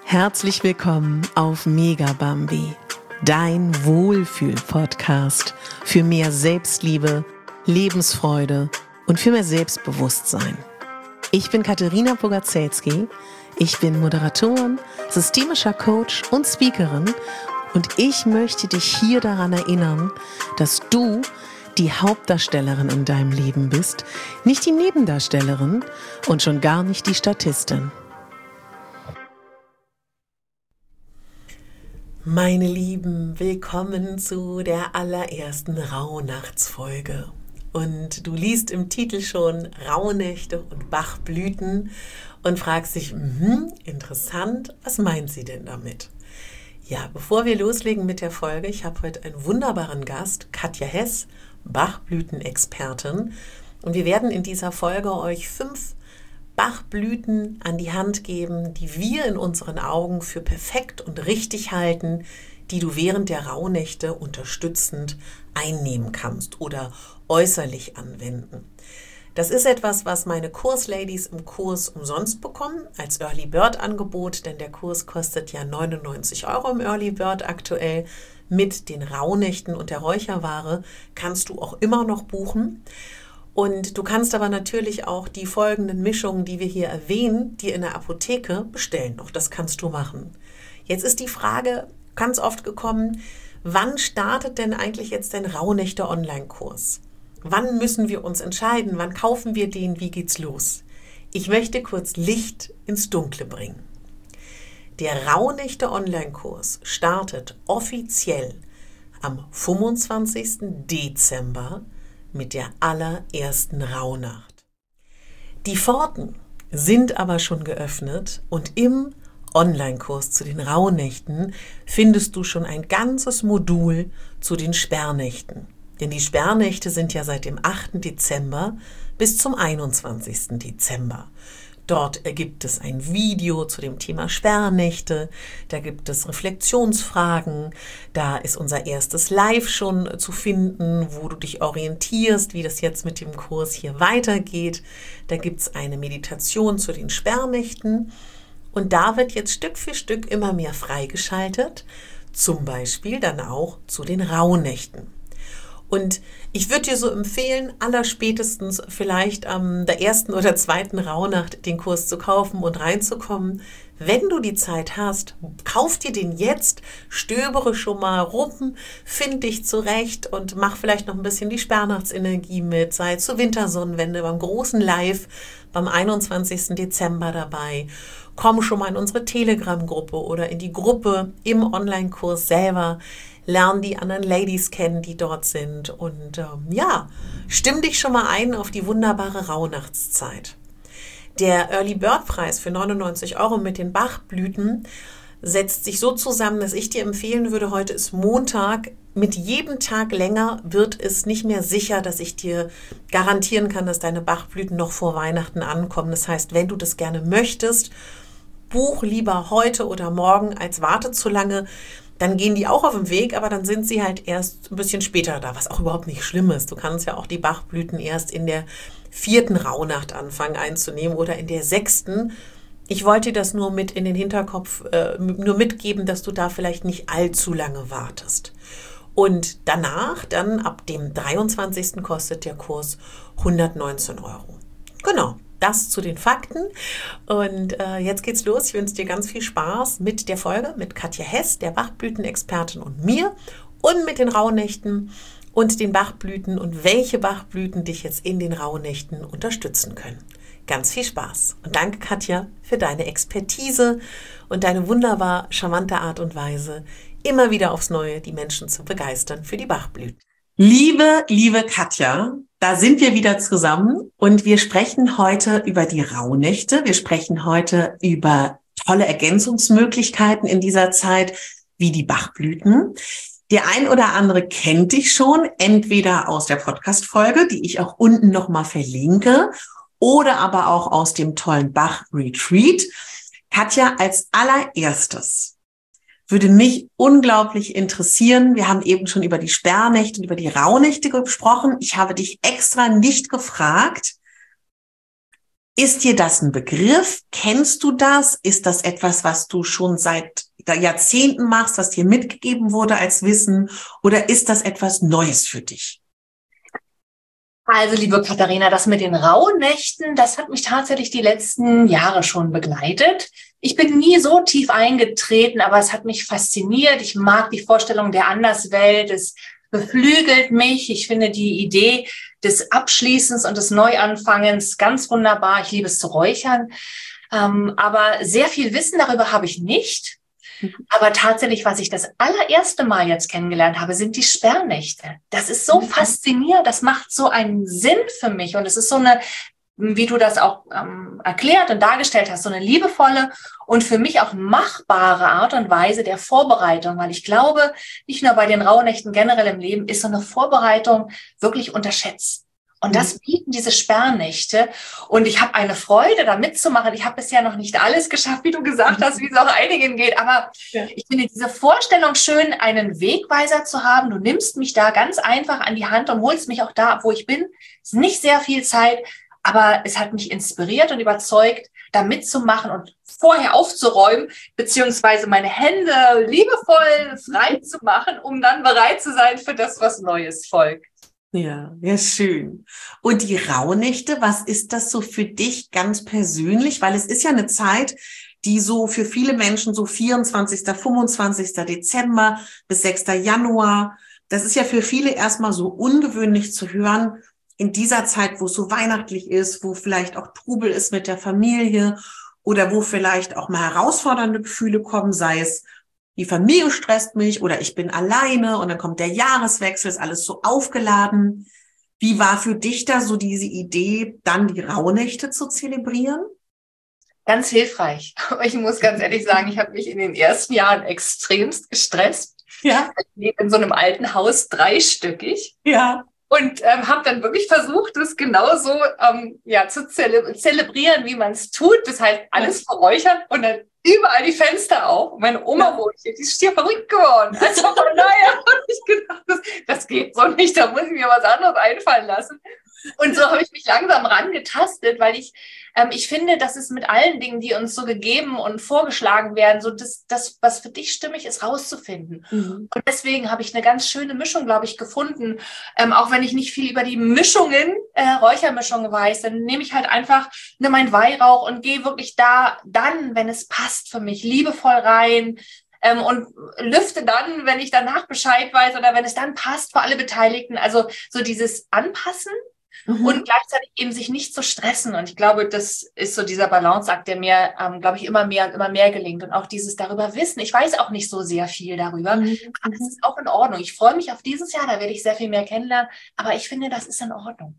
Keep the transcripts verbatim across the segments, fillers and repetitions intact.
Herzlich willkommen auf Mega Bambi, dein Wohlfühl-Podcast für mehr Selbstliebe, Lebensfreude und für mehr Selbstbewusstsein. Ich bin Katharina Bogaczewski, ich bin Moderatorin, systemischer Coach und Speakerin und ich möchte dich hier daran erinnern, dass du die Hauptdarstellerin in deinem Leben bist, nicht die Nebendarstellerin und schon gar nicht die Statistin. Meine Lieben, willkommen zu der allerersten Rauhnachtsfolge. Und du liest im Titel schon Rauhnächte und Bachblüten und fragst dich, hm, interessant, was meint sie denn damit? Ja, bevor wir loslegen mit der Folge, ich habe heute einen wunderbaren Gast, Katja Hess, Bachblütenexpertin. Und wir werden in dieser Folge euch fünf Bachblüten an die Hand geben, die wir in unseren Augen für perfekt und richtig halten, die du während der Rauhnächte unterstützend einnehmen kannst oder äußerlich anwenden. Das ist etwas, was meine Kursladies im Kurs umsonst bekommen, als Early Bird Angebot, denn der Kurs kostet ja neunundneunzig Euro im Early Bird aktuell. Mit den Rauhnächten und der Räucherware kannst du auch immer noch buchen. Und du kannst aber natürlich auch die folgenden Mischungen, die wir hier erwähnen, dir in der Apotheke bestellen. Auch das kannst du machen. Jetzt ist die Frage ganz oft gekommen, wann startet denn eigentlich jetzt dein Rauhnächte-Online-Kurs? Wann müssen wir uns entscheiden? Wann kaufen wir den? Wie geht's los? Ich möchte kurz Licht ins Dunkle bringen. Der Rauhnächte-Online-Kurs startet offiziell am fünfundzwanzigsten Dezember mit der allerersten Rauhnacht. Die Pforten sind aber schon geöffnet und im Online-Kurs zu den Rauhnächten findest du schon ein ganzes Modul zu den Sperrnächten. Denn die Sperrnächte sind ja seit dem achten Dezember bis zum einundzwanzigsten Dezember. Dort gibt es ein Video zu dem Thema Sperrnächte, da gibt es Reflexionsfragen, da ist unser erstes Live schon zu finden, wo du dich orientierst, wie das jetzt mit dem Kurs hier weitergeht. Da gibt es eine Meditation zu den Sperrnächten und da wird jetzt Stück für Stück immer mehr freigeschaltet, zum Beispiel dann auch zu den Rauhnächten. Und ich würde dir so empfehlen, allerspätestens vielleicht am der ersten oder zweiten Rauhnacht den Kurs zu kaufen und reinzukommen. Wenn du die Zeit hast, kauf dir den jetzt, stöbere schon mal rum, find dich zurecht und mach vielleicht noch ein bisschen die Sperrnachtsenergie mit. Sei zur Wintersonnenwende beim großen Live beim einundzwanzigsten Dezember dabei. Komm schon mal in unsere Telegram-Gruppe oder in die Gruppe im Online-Kurs selber. Lern die anderen Ladies kennen, die dort sind und ähm, ja, stimm dich schon mal ein auf die wunderbare Rauhnachtszeit. Der Early Bird Preis für neunundneunzig Euro mit den Bachblüten setzt sich so zusammen, dass ich dir empfehlen würde, heute ist Montag, mit jedem Tag länger wird es nicht mehr sicher, dass ich dir garantieren kann, dass deine Bachblüten noch vor Weihnachten ankommen. Das heißt, wenn du das gerne möchtest, buch lieber heute oder morgen, als warte zu lange. Dann gehen die auch auf den Weg, aber dann sind sie halt erst ein bisschen später da, was auch überhaupt nicht schlimm ist. Du kannst ja auch die Bachblüten erst in der vierten Rauhnacht anfangen einzunehmen oder in der sechsten. Ich wollte dir das nur mit in den Hinterkopf, äh, nur mitgeben, dass du da vielleicht nicht allzu lange wartest. Und danach, dann ab dem dreiundzwanzigsten kostet der Kurs hundertneunzehn Euro. Genau. Das zu den Fakten und äh, jetzt geht's los. Ich wünsche dir ganz viel Spaß mit der Folge mit Katja Hess, der Bachblütenexpertin und mir und mit den Rauhnächten und den Bachblüten und welche Bachblüten dich jetzt in den Rauhnächten unterstützen können. Ganz viel Spaß und danke Katja für deine Expertise und deine wunderbar charmante Art und Weise, immer wieder aufs Neue die Menschen zu begeistern für die Bachblüten. Liebe, liebe Katja, da sind wir wieder zusammen und wir sprechen heute über die Rauhnächte. Wir sprechen heute über tolle Ergänzungsmöglichkeiten in dieser Zeit, wie die Bachblüten. Der ein oder andere kennt dich schon, entweder aus der Podcast-Folge, die ich auch unten nochmal verlinke, oder aber auch aus dem tollen Bach-Retreat. Katja, als allererstes würde mich unglaublich interessieren. Wir haben eben schon über die Sperrnächte und über die Rauhnächte gesprochen. Ich habe dich extra nicht gefragt, Ist dir das ein Begriff? Kennst du das? Ist das etwas, was du schon seit Jahrzehnten machst, was dir mitgegeben wurde als Wissen? Oder ist das etwas Neues für dich? Also, liebe Katharina, das mit den Rauhnächten, das hat mich tatsächlich die letzten Jahre schon begleitet. Ich bin nie so tief eingetreten, aber es hat mich fasziniert. Ich mag die Vorstellung der Anderswelt. Es beflügelt mich. Ich finde die Idee des Abschließens und des Neuanfangens ganz wunderbar. Ich liebe es zu räuchern. Ähm, aber sehr viel Wissen darüber habe ich nicht. Aber tatsächlich, was ich das allererste Mal jetzt kennengelernt habe, sind die Sperrnächte. Das ist so faszinierend, das macht so einen Sinn für mich. Und es ist so eine, wie du das auch ähm, erklärt und dargestellt hast, so eine liebevolle und für mich auch machbare Art und Weise der Vorbereitung. Weil ich glaube, nicht nur bei den Rauhnächten generell im Leben ist so eine Vorbereitung wirklich unterschätzt. Und das bieten diese Sperrnächte. Und ich habe eine Freude, da mitzumachen. Ich habe bisher noch nicht alles geschafft, wie du gesagt hast, wie es auch einigen geht. Aber ja. Ich finde diese Vorstellung schön, einen Wegweiser zu haben. Du nimmst mich da ganz einfach an die Hand und holst mich auch da ab, wo ich bin. Es ist nicht sehr viel Zeit, aber es hat mich inspiriert und überzeugt, da mitzumachen und vorher aufzuräumen, beziehungsweise meine Hände liebevoll frei zu machen, um dann bereit zu sein für das, was Neues folgt. Ja, ja, schön. Und die Rauhnächte, was ist das so für dich ganz persönlich? Weil es ist ja eine Zeit, die so für viele Menschen so vierundzwanzigster, fünfundzwanzigster Dezember bis sechster Januar, das ist ja für viele erstmal so ungewöhnlich zu hören, in dieser Zeit, wo es so weihnachtlich ist, wo vielleicht auch Trubel ist mit der Familie oder wo vielleicht auch mal herausfordernde Gefühle kommen, sei es die Familie stresst mich oder ich bin alleine und dann kommt der Jahreswechsel, ist alles so aufgeladen. Wie war für dich da so diese Idee, dann die Rauhnächte zu zelebrieren? Ganz hilfreich. Ich muss ganz ehrlich sagen, ich habe mich in den ersten Jahren extremst gestresst. Ja. Ich lebe in so einem alten Haus dreistöckig. Ja. Und ähm, habe dann wirklich versucht, das genauso ähm, ja, zu zele- zelebrieren, wie man es tut. Das heißt, alles verräuchern und dann überall die Fenster auf. Und meine Oma ja. wohnt hier, die ist hier verrückt geworden. Also von daher habe ich gedacht, das, das geht so nicht, da muss ich mir was anderes einfallen lassen. Und so habe ich mich langsam rangetastet, weil ich, ähm, ich finde, das ist mit allen Dingen, die uns so gegeben und vorgeschlagen werden, so das, das was für dich stimmig ist, rauszufinden. Mhm. Und deswegen habe ich eine ganz schöne Mischung, glaube ich, gefunden. Ähm, auch wenn ich nicht viel über die Mischungen, äh, Räuchermischungen weiß, dann nehme ich halt einfach ne, mein Weihrauch und gehe wirklich da dann, wenn es passt für mich, liebevoll rein. Ähm, und lüfte dann, wenn ich danach Bescheid weiß oder wenn es dann passt für alle Beteiligten. Also so dieses Anpassen. Mhm. Und gleichzeitig eben sich nicht zu stressen. Und ich glaube, das ist so dieser Balanceakt, der mir, ähm, glaube ich, immer mehr und immer mehr gelingt. Und auch dieses darüber wissen. Ich weiß auch nicht so sehr viel darüber. Mhm. Aber das ist auch in Ordnung. Ich freue mich auf dieses Jahr, da werde ich sehr viel mehr kennenlernen. Aber ich finde, das ist in Ordnung.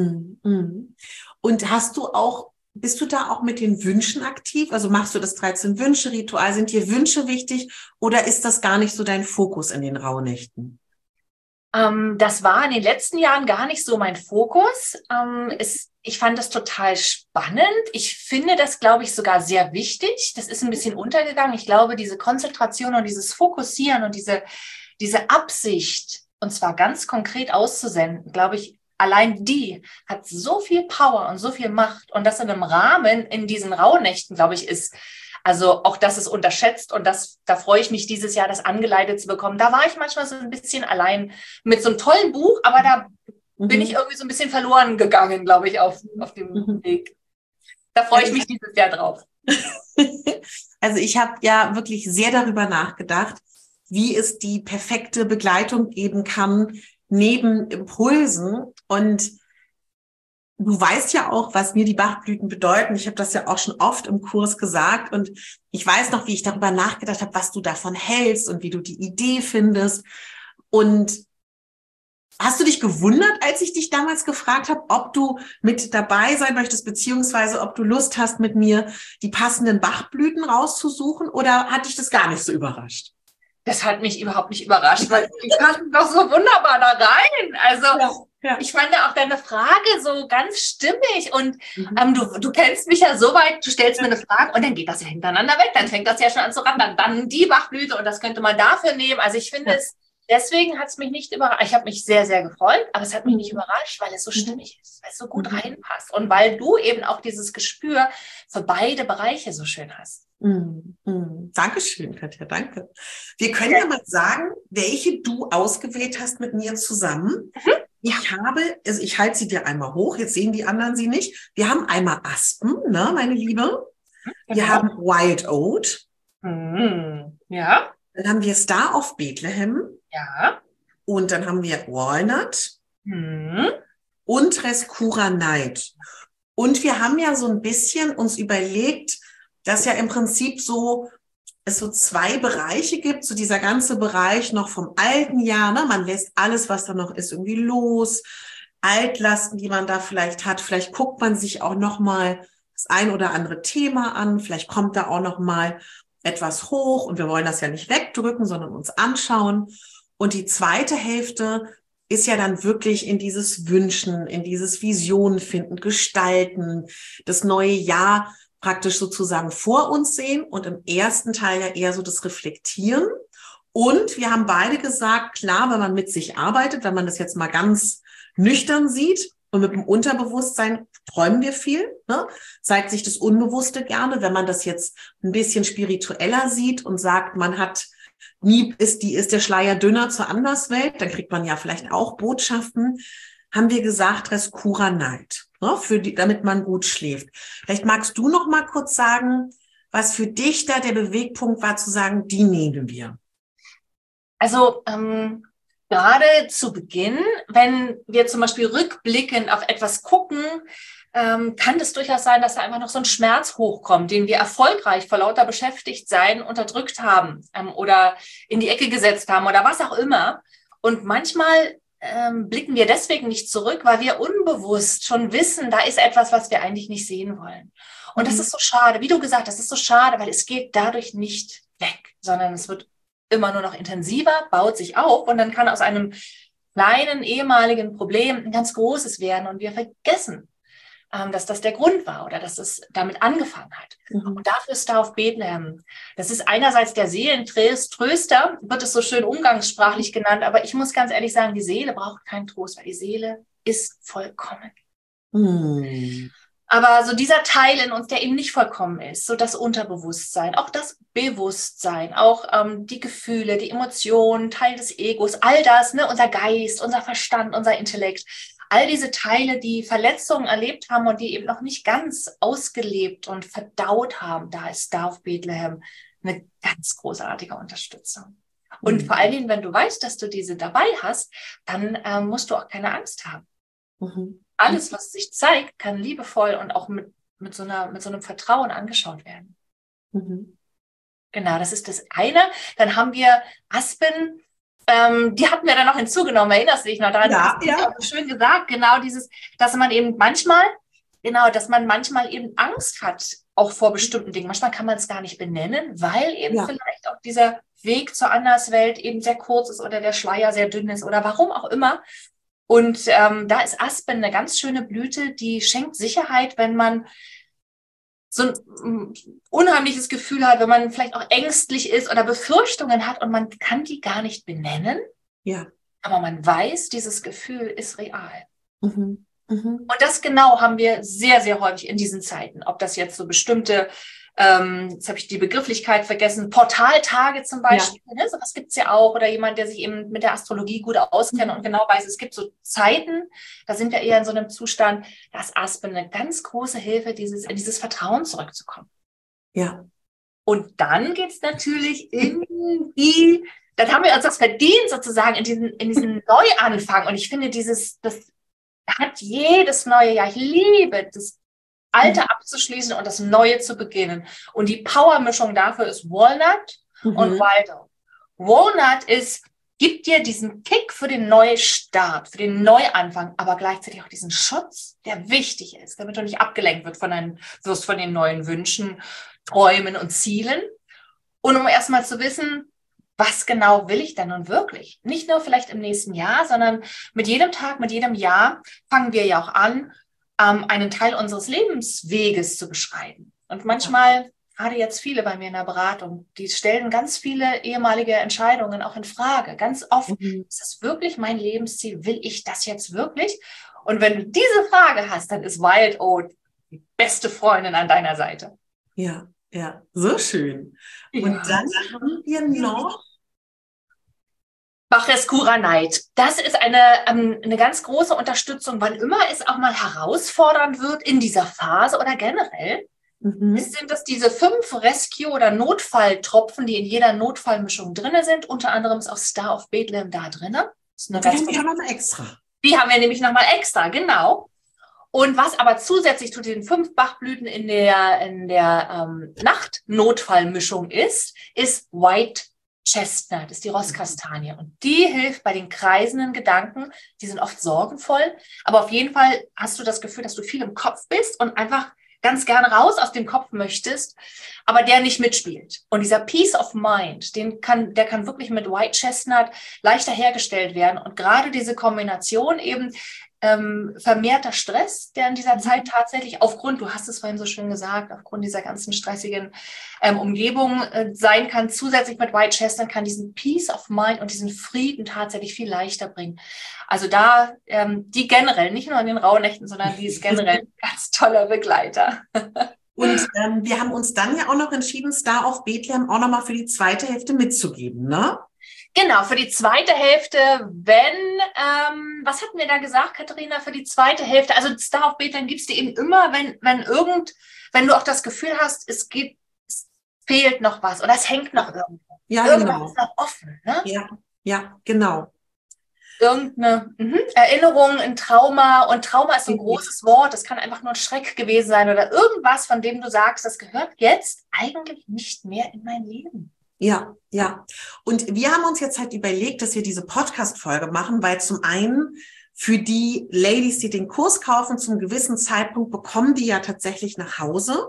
Mhm. Und hast du auch, bist du da auch mit den Wünschen aktiv? Also machst du das dreizehn-Wünsche-Ritual? Sind dir Wünsche wichtig oder ist das gar nicht so dein Fokus in den Rauhnächten? Ähm, das war in den letzten Jahren gar nicht so mein Fokus. Ähm, es, ich fand das total spannend. Ich finde das, glaube ich, sogar sehr wichtig. Das ist ein bisschen untergegangen. Ich glaube, diese Konzentration und dieses Fokussieren und diese, diese Absicht, und zwar ganz konkret auszusenden, glaube ich, allein die hat so viel Power und so viel Macht. Und das in einem Rahmen in diesen Rauhnächten, glaube ich, ist also auch das ist unterschätzt und das, da freue ich mich dieses Jahr, das angeleitet zu bekommen. Da war ich manchmal so ein bisschen allein mit so einem tollen Buch, aber da mhm. bin ich irgendwie so ein bisschen verloren gegangen, glaube ich, auf, auf dem mhm. Weg. Da freue ich mich dieses Jahr drauf. Also ich habe ja wirklich sehr darüber nachgedacht, wie es die perfekte Begleitung geben kann neben Impulsen. Und du weißt ja auch, was mir die Bachblüten bedeuten. Ich habe das ja auch schon oft im Kurs gesagt. Und ich weiß noch, wie ich darüber nachgedacht habe, was du davon hältst und wie du die Idee findest. Und hast du dich gewundert, als ich dich damals gefragt habe, ob du mit dabei sein möchtest, beziehungsweise ob du Lust hast, mit mir die passenden Bachblüten rauszusuchen? Oder hat dich das gar nicht so überrascht? Das hat mich überhaupt nicht überrascht, weil die passen doch so wunderbar da rein. Also ja, ja. Ich fand auch deine Frage so ganz stimmig und mhm. ähm, du, du kennst mich ja so weit, du stellst mir eine Frage und dann geht das ja hintereinander weg, dann fängt das ja schon an zu rattern, dann die Bachblüte und das könnte man dafür nehmen. Also ich finde ja. es deswegen hat es mich nicht überrascht. Ich habe mich sehr, sehr gefreut, aber es hat mich nicht überrascht, weil es so stimmig ist, weil es so gut reinpasst und weil du eben auch dieses Gespür für beide Bereiche so schön hast. Mm, mm. Dankeschön, Katja, danke. Wir können ja. ja mal sagen, welche du ausgewählt hast mit mir zusammen. Mhm. Ich habe, also ich halte sie dir einmal hoch, jetzt sehen die anderen sie nicht. Wir haben einmal Aspen, ne, meine Liebe. Wir genau. haben Wild Oat. Mhm. Ja. Dann haben wir Star of Bethlehem. Ja. Und dann haben wir Walnut. Mhm. Und Rescura Night. Und wir haben ja so ein bisschen uns überlegt, dass ja im Prinzip so es so zwei Bereiche gibt, so dieser ganze Bereich noch vom alten Jahr, ne? Man lässt alles, was da noch ist, irgendwie los, Altlasten, die man da vielleicht hat, vielleicht guckt man sich auch noch mal das ein oder andere Thema an, vielleicht kommt da auch noch mal etwas hoch und wir wollen das ja nicht wegdrücken, sondern uns anschauen. Und die zweite Hälfte ist ja dann wirklich in dieses Wünschen, in dieses Visionen finden, gestalten, das neue Jahr praktisch sozusagen vor uns sehen und im ersten Teil ja eher so das Reflektieren. Und wir haben beide gesagt, klar, wenn man mit sich arbeitet, wenn man das jetzt mal ganz nüchtern sieht und mit dem Unterbewusstsein träumen wir viel, ne? Zeigt sich das Unbewusste gerne. Wenn man das jetzt ein bisschen spiritueller sieht und sagt, man hat nie, ist die, ist der Schleier dünner zur Anderswelt, dann kriegt man ja vielleicht auch Botschaften. Haben wir gesagt, Rescura Night, ne, für die, damit man gut schläft. Vielleicht magst du noch mal kurz sagen, was für dich da der Bewegpunkt war, zu sagen, die nehmen wir. Also ähm, gerade zu Beginn, wenn wir zum Beispiel rückblickend auf etwas gucken, ähm, kann es durchaus sein, dass da einfach noch so ein Schmerz hochkommt, den wir erfolgreich vor lauter Beschäftigtsein unterdrückt haben ähm, oder in die Ecke gesetzt haben oder was auch immer. Und manchmal Ähm, blicken wir deswegen nicht zurück, weil wir unbewusst schon wissen, da ist etwas, was wir eigentlich nicht sehen wollen. Und mhm. das ist so schade, wie du gesagt hast, das ist so schade, weil es geht dadurch nicht weg, sondern es wird immer nur noch intensiver, baut sich auf und dann kann aus einem kleinen ehemaligen Problem ein ganz großes werden und wir vergessen, ähm, dass das der Grund war oder dass es damit angefangen hat. Mhm. Und dafür ist Star of Bethlehem. Das ist einerseits der Seelentröster, wird es so schön umgangssprachlich genannt, aber ich muss ganz ehrlich sagen, die Seele braucht keinen Trost, weil die Seele ist vollkommen. Mhm. Aber so dieser Teil in uns, der eben nicht vollkommen ist, so das Unterbewusstsein, auch das Bewusstsein, auch ähm, die Gefühle, die Emotionen, Teil des Egos, all das, ne, unser Geist, unser Verstand, unser Intellekt, all diese Teile, die Verletzungen erlebt haben und die eben noch nicht ganz ausgelebt und verdaut haben, da ist Star of Bethlehem eine ganz großartige Unterstützung. Und mhm. vor allen Dingen, wenn du weißt, dass du diese dabei hast, dann ähm, musst du auch keine Angst haben. Mhm. Alles, was sich zeigt, kann liebevoll und auch mit, mit, so, einer, mit so einem Vertrauen angeschaut werden. Mhm. Genau, das ist das eine. Dann haben wir Aspen. Ähm, die hatten wir dann noch hinzugenommen, erinnerst du dich noch daran? Ja, das ja. Auch so schön gesagt, genau dieses, dass man eben manchmal, genau, dass man manchmal eben Angst hat, auch vor bestimmten Dingen. Manchmal kann man es gar nicht benennen, weil eben ja. vielleicht auch dieser Weg zur Anderswelt eben sehr kurz ist oder der Schleier sehr dünn ist oder warum auch immer. Und ähm, da ist Aspen eine ganz schöne Blüte, die schenkt Sicherheit, wenn man so ein unheimliches Gefühl hat, wenn man vielleicht auch ängstlich ist oder Befürchtungen hat und man kann die gar nicht benennen. Ja. Aber man weiß, dieses Gefühl ist real. Mhm. Mhm. Und das genau haben wir sehr, sehr häufig in diesen Zeiten. Ob das jetzt so bestimmte, ähm, jetzt habe ich die Begrifflichkeit vergessen, Portaltage zum Beispiel, ja. ne? Sowas gibt es ja auch. Oder jemand, der sich eben mit der Astrologie gut auskennt mhm. und genau weiß, es gibt so Zeiten, da sind wir eher in so einem Zustand, da ist Aspen eine ganz große Hilfe, dieses, in dieses Vertrauen zurückzukommen. Ja. Und dann geht es natürlich in die, dann haben wir uns das verdient sozusagen in diesen, in diesen Neuanfang. Und ich finde dieses, das hat jedes neue Jahr, ich liebe das Alte mhm. abzuschließen und das Neue zu beginnen. Und die Powermischung dafür ist Walnut mhm. und Wild Oat. Walnut ist, gibt dir diesen Kick für den Neustart, für den Neuanfang, aber gleichzeitig auch diesen Schutz, der wichtig ist, damit du nicht abgelenkt wird von deinen, wirst von den neuen Wünschen, Träumen und Zielen. Und um erstmal zu wissen, was genau will ich denn nun wirklich? Nicht nur vielleicht im nächsten Jahr, sondern mit jedem Tag, mit jedem Jahr fangen wir ja auch an, ähm, einen Teil unseres Lebensweges zu beschreiben. Und manchmal gerade jetzt viele bei mir in der Beratung, die stellen ganz viele ehemalige Entscheidungen auch in Frage. Ganz oft, Mhm. ist das wirklich mein Lebensziel? Will ich das jetzt wirklich? Und wenn du diese Frage hast, dann ist Wild Oat die beste Freundin an deiner Seite. Ja, ja, so schön. Ja. Und dann haben wir noch Bach-Res Night. Das ist eine, ähm, eine ganz große Unterstützung, wann immer es auch mal herausfordernd wird in dieser Phase oder generell. Mhm. Sind das diese fünf Rescue- oder Notfalltropfen, die in jeder Notfallmischung drin sind. Unter anderem ist auch Star of Bethlehem da drin. Die haben wir nochmal extra. Die haben wir nämlich nochmal extra, genau. Und was aber zusätzlich zu den fünf Bachblüten in der, in der ähm, Nachtnotfallmischung ist, ist White Chestnut, ist die Rosskastanie. Und die hilft bei den kreisenden Gedanken. Die sind oft sorgenvoll. Aber auf jeden Fall hast du das Gefühl, dass du viel im Kopf bist und einfach ganz gerne raus aus dem Kopf möchtest, aber der nicht mitspielt. Und dieser Peace of Mind, den kann, der kann wirklich mit White Chestnut leichter hergestellt werden. Und gerade diese Kombination eben ähm, vermehrter Stress, der in dieser Zeit tatsächlich aufgrund, du hast es vorhin so schön gesagt, aufgrund dieser ganzen stressigen ähm, Umgebung äh, sein kann, zusätzlich mit White Chestnut kann diesen Peace of Mind und diesen Frieden tatsächlich viel leichter bringen. Also da, ähm, die generell, nicht nur in den Rauhnächten, sondern die ist generell ein ganz toller Begleiter. Und ähm, wir haben uns dann ja auch noch entschieden, Star of Bethlehem auch nochmal für die zweite Hälfte mitzugeben, ne? Genau, für die zweite Hälfte, wenn, ähm, was hatten wir da gesagt, Katharina, für die zweite Hälfte, also Star of Bethlehem gibst du eben immer, wenn, wenn irgend, wenn du auch das Gefühl hast, es gibt, es fehlt noch was oder es hängt noch irgendwo. Ja, Irgendwas genau. ist noch offen, ne? Ja, ja, genau. Irgendeine mhm, Erinnerung, ein Trauma. Und Trauma ist ein großes Wort. Das kann einfach nur ein Schreck gewesen sein oder irgendwas, von dem du sagst, das gehört jetzt eigentlich nicht mehr in mein Leben. Ja, ja. Und wir haben uns jetzt halt überlegt, dass wir diese Podcast-Folge machen, weil zum einen für die Ladies, die den Kurs kaufen, zum gewissen Zeitpunkt bekommen die ja tatsächlich nach Hause.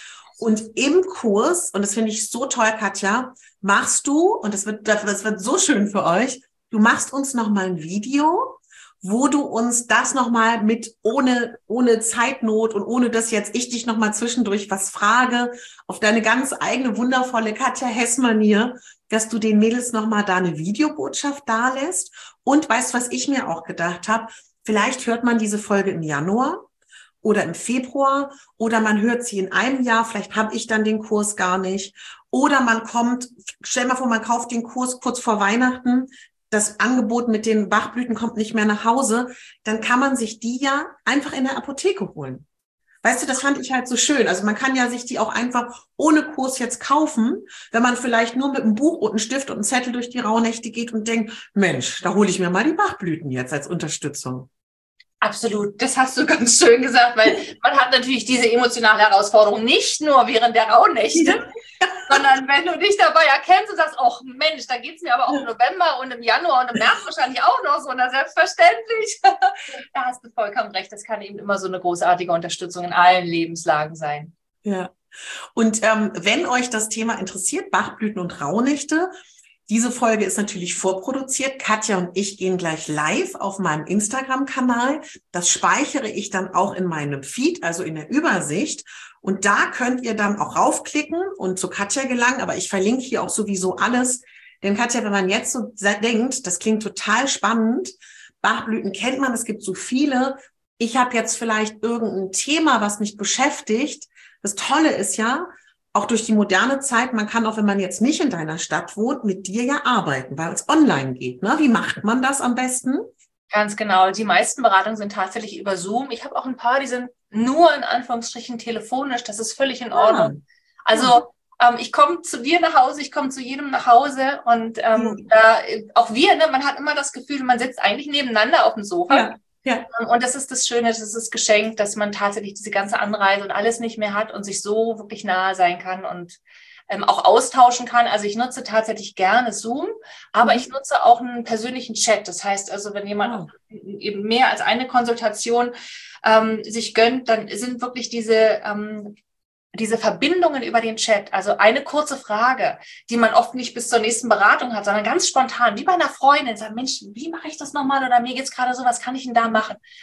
Und im Kurs, und das finde ich so toll, Katja, machst du, und das wird, das wird so schön für euch, du machst uns nochmal ein Video, wo du uns das nochmal mit ohne, ohne Zeitnot und ohne dass jetzt ich dich nochmal zwischendurch was frage, auf deine ganz eigene wundervolle Katja Hess-Manier, dass du den Mädels nochmal da eine Videobotschaft dalässt. Und weißt, was ich mir auch gedacht habe, vielleicht hört man diese Folge im Januar oder im Februar oder man hört sie in einem Jahr, vielleicht habe ich dann den Kurs gar nicht. Oder man kommt, stell mal vor, man kauft den Kurs kurz vor Weihnachten, das Angebot mit den Bachblüten kommt nicht mehr nach Hause, dann kann man sich die ja einfach in der Apotheke holen. Weißt du, das fand ich halt so schön. Also man kann ja sich die auch einfach ohne Kurs jetzt kaufen, wenn man vielleicht nur mit einem Buch und einem Stift und einem Zettel durch die Rauhnächte geht und denkt, Mensch, da hole ich mir mal die Bachblüten jetzt als Unterstützung. Absolut, das hast du ganz schön gesagt, weil man hat natürlich diese emotionale Herausforderung nicht nur während der Rauhnächte, ja. sondern wenn du dich dabei erkennst und sagst, ach Mensch, da geht es mir aber auch im November und im Januar und im März wahrscheinlich auch noch so, na selbstverständlich. Da hast du vollkommen recht, das kann eben immer so eine großartige Unterstützung in allen Lebenslagen sein. Ja, und ähm, wenn euch das Thema interessiert, Bachblüten und Rauhnächte, diese Folge ist natürlich vorproduziert. Katja und ich gehen gleich live auf meinem Instagram-Kanal. Das speichere ich dann auch in meinem Feed, also in der Übersicht. Und da könnt ihr dann auch raufklicken und zu Katja gelangen. Aber ich verlinke hier auch sowieso alles. Denn Katja, wenn man jetzt so denkt, das klingt total spannend. Bachblüten kennt man, es gibt so viele. Ich habe jetzt vielleicht irgendein Thema, was mich beschäftigt. Das Tolle ist ja, auch durch die moderne Zeit, man kann auch, wenn man jetzt nicht in deiner Stadt wohnt, mit dir ja arbeiten, weil es online geht. Ne? Wie macht man das am besten? Ganz genau. Die meisten Beratungen sind tatsächlich über Zoom. Ich habe auch ein paar, die sind nur in Anführungsstrichen telefonisch. Das ist völlig in Ordnung. Ah. Also ähm, ich komme zu dir nach Hause, ich komme zu jedem nach Hause und ähm, ja. da, auch wir, ne, man hat immer das Gefühl, man sitzt eigentlich nebeneinander auf dem Sofa. Ja. Ja. Und das ist das Schöne, das ist das Geschenk, dass man tatsächlich diese ganze Anreise und alles nicht mehr hat und sich so wirklich nahe sein kann und ähm, auch austauschen kann. Also ich nutze tatsächlich gerne Zoom, aber mhm. ich nutze auch einen persönlichen Chat. Das heißt also, wenn jemand oh. eben mehr als eine Konsultation ähm, sich gönnt, dann sind wirklich diese ähm, diese Verbindungen über den Chat, also eine kurze Frage, die man oft nicht bis zur nächsten Beratung hat, sondern ganz spontan, wie bei einer Freundin, sagt, Mensch, wie mache ich das nochmal oder mir geht's gerade so, was kann ich denn da machen?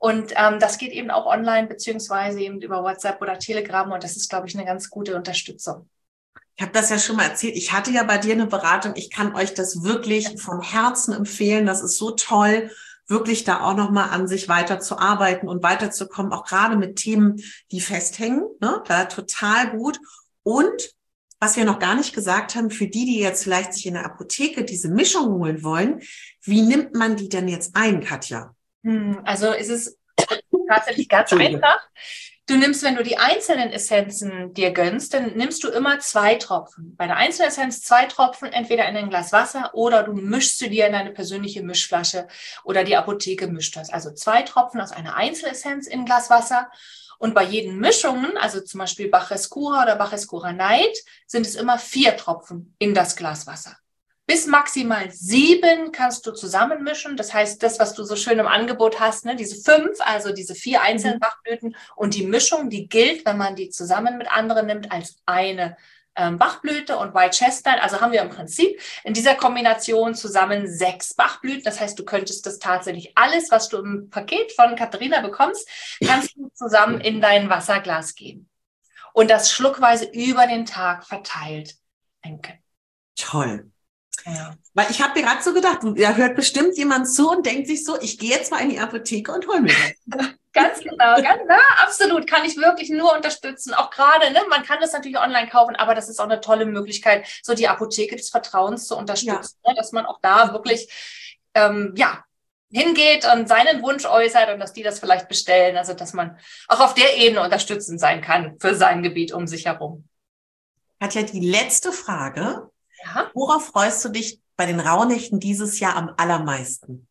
Und ähm, das geht eben auch online, beziehungsweise eben über WhatsApp oder Telegram. Und das ist, glaube ich, eine ganz gute Unterstützung. Ich habe das ja schon mal erzählt. Ich hatte ja bei dir eine Beratung. Ich kann euch das wirklich von Herzen empfehlen. Das ist so toll, wirklich da auch nochmal an sich weiterzuarbeiten und weiterzukommen, auch gerade mit Themen, die festhängen. Ne? Da total gut. Und was wir noch gar nicht gesagt haben, für die, die jetzt vielleicht sich in der Apotheke diese Mischung holen wollen, wie nimmt man die denn jetzt ein, Katja? Hm, also es ist tatsächlich ganz einfach. Du nimmst, wenn du die einzelnen Essenzen dir gönnst, dann nimmst du immer zwei Tropfen. Bei der Einzelessenz zwei Tropfen, entweder in ein Glas Wasser oder du mischst sie dir in deine persönliche Mischflasche oder die Apotheke mischt das. Also zwei Tropfen aus einer Einzelessenz in ein Glas Wasser. Und bei jeden Mischungen, also zum Beispiel Bacchus Cura oder Bacchus Cura Night, sind es immer vier Tropfen in das Glas Wasser. Bis maximal sieben kannst du zusammenmischen. Das heißt, das, was du so schön im Angebot hast, ne, diese fünf, also diese vier einzelnen Bachblüten und die Mischung, die gilt, wenn man die zusammen mit anderen nimmt, als eine ähm, Bachblüte und White Chestnut. Also haben wir im Prinzip in dieser Kombination zusammen sechs Bachblüten. Das heißt, du könntest das tatsächlich alles, was du im Paket von Katharina bekommst, kannst du zusammen in dein Wasserglas geben. Und das schluckweise über den Tag verteilt trinken. Toll. Ja. Weil ich habe mir gerade so gedacht, da hört bestimmt jemand zu und denkt sich so, ich gehe jetzt mal in die Apotheke und hol mir das. Ganz genau, ganz, na, absolut, kann ich wirklich nur unterstützen. Auch gerade, ne, man kann das natürlich online kaufen, aber das ist auch eine tolle Möglichkeit, so die Apotheke des Vertrauens zu unterstützen, ja. ne, dass man auch da wirklich, ähm, ja, hingeht und seinen Wunsch äußert und dass die das vielleicht bestellen, also dass man auch auf der Ebene unterstützend sein kann für sein Gebiet um sich herum. Katja, die letzte Frage. Ja? Worauf freust du dich bei den Rauhnächten dieses Jahr am allermeisten?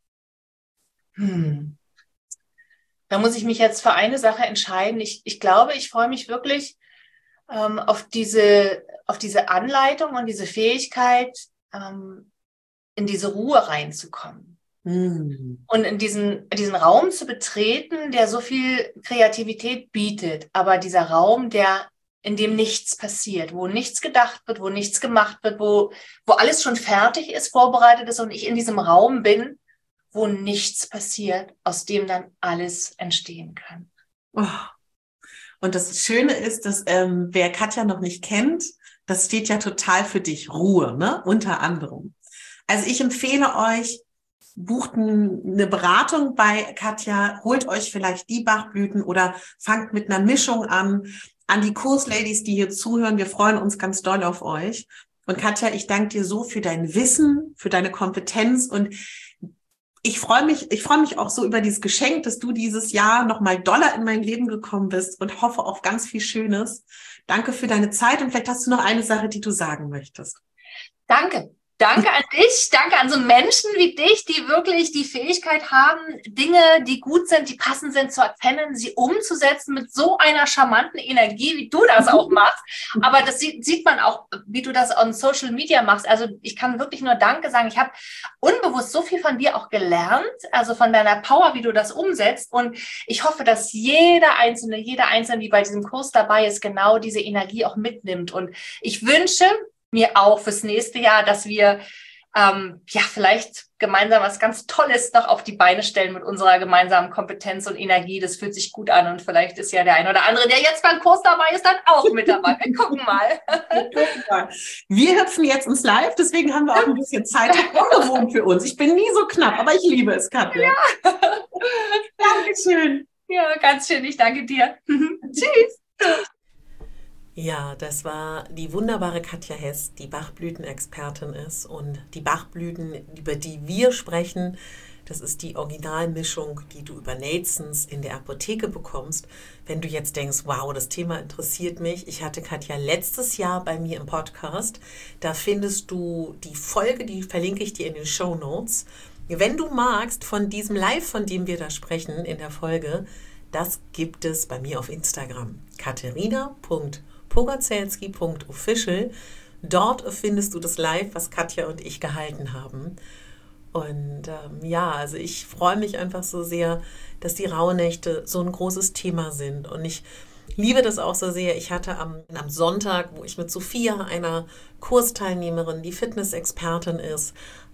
Hm. Da muss ich mich jetzt für eine Sache entscheiden. Ich, ich glaube, ich freue mich wirklich ähm, auf diese, auf diese Anleitung und diese Fähigkeit, ähm, in diese Ruhe reinzukommen. Hm. Und in diesen, diesen Raum zu betreten, der so viel Kreativität bietet, aber dieser Raum, der in dem nichts passiert, wo nichts gedacht wird, wo nichts gemacht wird, wo, wo alles schon fertig ist, vorbereitet ist und ich in diesem Raum bin, wo nichts passiert, aus dem dann alles entstehen kann. Oh. Und das Schöne ist, dass ähm, wer Katja noch nicht kennt, das steht ja total für dich, Ruhe, ne? Unter anderem. Also ich empfehle euch, bucht eine Beratung bei Katja, holt euch vielleicht die Bachblüten oder fangt mit einer Mischung an. An die Kursladies, die hier zuhören, wir freuen uns ganz doll auf euch. Und Katja, ich danke dir so für dein Wissen, für deine Kompetenz und ich freue mich, ich freue mich auch so über dieses Geschenk, dass du dieses Jahr nochmal doller in mein Leben gekommen bist und hoffe auf ganz viel Schönes. Danke für deine Zeit und vielleicht hast du noch eine Sache, die du sagen möchtest. Danke. Danke an dich, danke an so Menschen wie dich, die wirklich die Fähigkeit haben, Dinge, die gut sind, die passend sind, zu erkennen, sie umzusetzen mit so einer charmanten Energie, wie du das auch machst. Aber das sieht, sieht man auch, wie du das on Social Media machst. Also ich kann wirklich nur Danke sagen. Ich habe unbewusst so viel von dir auch gelernt, also von deiner Power, wie du das umsetzt. Und ich hoffe, dass jeder Einzelne, jeder Einzelne, die bei diesem Kurs dabei ist, genau diese Energie auch mitnimmt. Und ich wünsche mir auch fürs nächste Jahr, dass wir ähm, ja vielleicht gemeinsam was ganz Tolles noch auf die Beine stellen mit unserer gemeinsamen Kompetenz und Energie. Das fühlt sich gut an und vielleicht ist ja der ein oder andere, der jetzt beim Kurs dabei ist, dann auch mit dabei. Wir gucken mal. Wir gucken mal. Wir hüpfen jetzt ins Live, deswegen haben wir auch ein bisschen Zeit ungewohnt für uns. Ich bin nie so knapp, aber ich liebe es, Katja. Ja. Dankeschön. Ja, ganz schön. Ich danke dir. Tschüss. Ja, das war die wunderbare Katja Hess, die Bachblütenexpertin ist. Und die Bachblüten, über die wir sprechen, das ist die Originalmischung, die du über Natesons in der Apotheke bekommst. Wenn du jetzt denkst, wow, das Thema interessiert mich. Ich hatte Katja letztes Jahr bei mir im Podcast. Da findest du die Folge, die verlinke ich dir in den Shownotes. Wenn du magst, von diesem Live, von dem wir da sprechen in der Folge, das gibt es bei mir auf Instagram. katharina punkt pogacelski punkt official. Dort findest du das Live, was Katja und ich gehalten haben. Und ähm, ja, also ich freue mich einfach so sehr, dass die Rauhnächte so ein großes Thema sind. Und ich liebe das auch so sehr. Ich hatte am, am Sonntag, wo ich mit Sophia, einer Kursteilnehmerin, die Fitness-Expertin ist,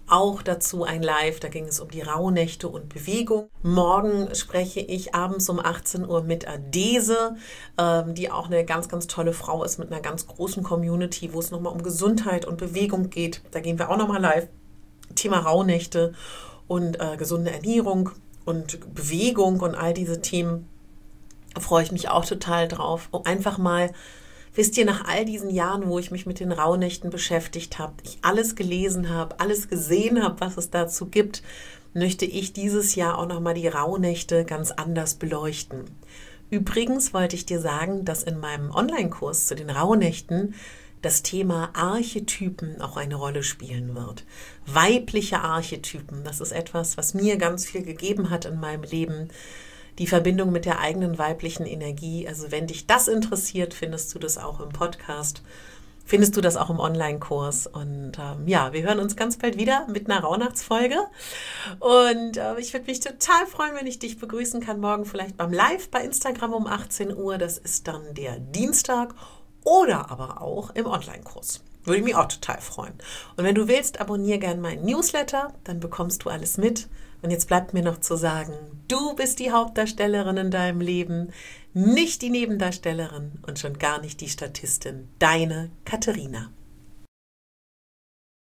auch dazu ein Live, da ging es um die Rauhnächte und Bewegung. Morgen spreche ich abends um achtzehn Uhr mit Adese, ähm, die auch eine ganz, ganz tolle Frau ist mit einer ganz großen Community, wo es nochmal um Gesundheit und Bewegung geht. Da gehen wir auch nochmal live. Thema Rauhnächte und äh, gesunde Ernährung und Bewegung und all diese Themen. Da freue ich mich auch total drauf. Um einfach mal, wisst ihr, nach all diesen Jahren, wo ich mich mit den Rauhnächten beschäftigt habe, ich alles gelesen habe, alles gesehen habe, was es dazu gibt, möchte ich dieses Jahr auch nochmal die Rauhnächte ganz anders beleuchten. Übrigens wollte ich dir sagen, dass in meinem Online-Kurs zu den Rauhnächten das Thema Archetypen auch eine Rolle spielen wird. Weibliche Archetypen, das ist etwas, was mir ganz viel gegeben hat in meinem Leben. Die Verbindung mit der eigenen weiblichen Energie. Also wenn dich das interessiert, findest du das auch im Podcast, findest du das auch im Online-Kurs. Und ähm, ja, wir hören uns ganz bald wieder mit einer Rauhnachtsfolge. Und äh, ich würde mich total freuen, wenn ich dich begrüßen kann, morgen vielleicht beim Live bei Instagram um achtzehn Uhr. Das ist dann der Dienstag oder aber auch im Online-Kurs. Würde mich auch total freuen. Und wenn du willst, abonniere gerne meinen Newsletter, dann bekommst du alles mit. Und jetzt bleibt mir noch zu sagen, du bist die Hauptdarstellerin in deinem Leben, nicht die Nebendarstellerin und schon gar nicht die Statistin. Deine Katharina.